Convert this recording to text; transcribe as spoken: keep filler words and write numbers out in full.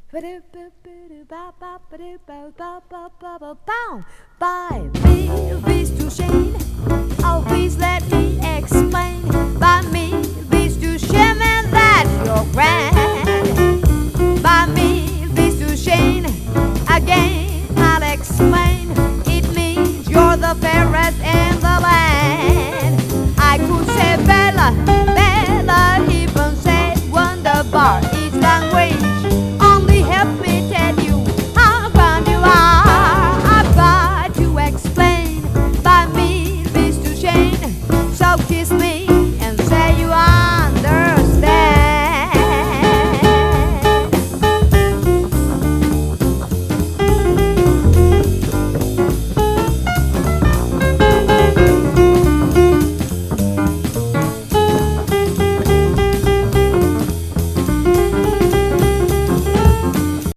By me, beast to Shane. Oh, please let me explain. By me, beast to Shame, and that you're grand. By me, beast to Shane. Again, I'll explain. It means you're the fairest and